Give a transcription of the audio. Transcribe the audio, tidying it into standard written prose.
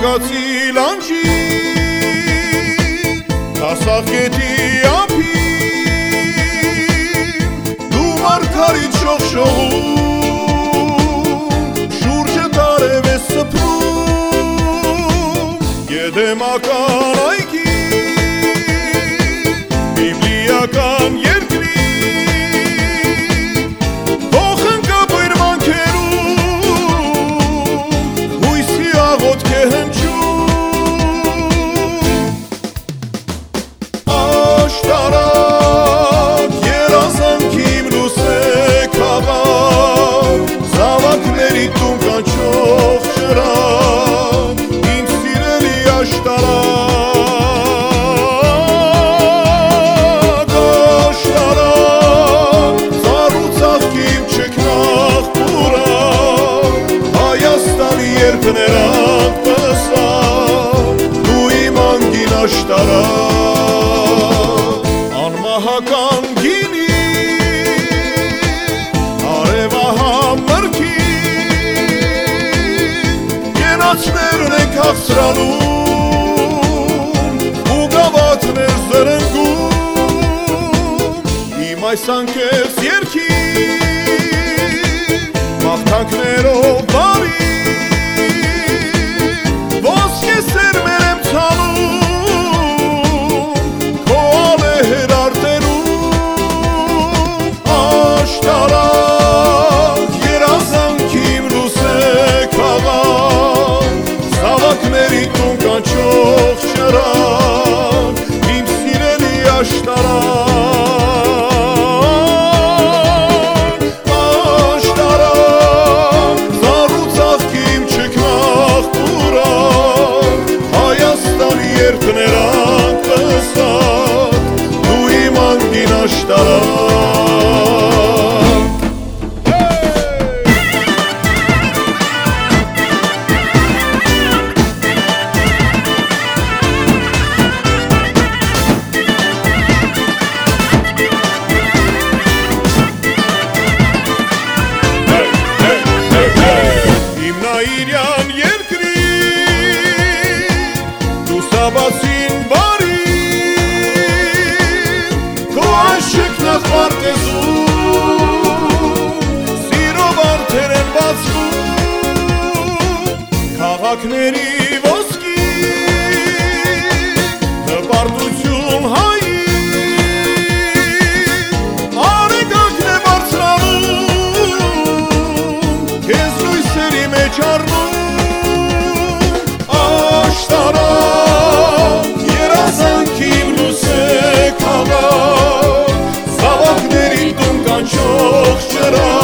Ագացի լանջի Հասախետի ափին Դու մարգարիտ շողշողում Շուրջը տարև է սփռում Գեդեմական այգի Բիբլիական երկրի Երբներակ պսա դու իմ անգին աշտարակ անմահական գինի արևահամ մրգին գենացներն ենք հաղցրանում ու գավաթներ զրնգում իմ այս անկեղծ երգի մաղթանքներով բարի Կանչող շրան, իմ սիրելի աշտարակ Աշտարակ, զառու ծաղկի իմ չքնաղ պուրակ Հայաստանի երկներակ պսակ, դու իմ անգին աշտարակ Իրյան երկրի դու սաբասին բարին քո աշիքն ախվարտեզում սիրով արդեր են բացվում քաղաքների ոսկի հպարտություն հայի արեգակն է բարձրանում քեզ լույսերի մեջ առնում Աշտարակ, երազանքիմ լուսե քաղաք Զավակների տուն կանչող շրակ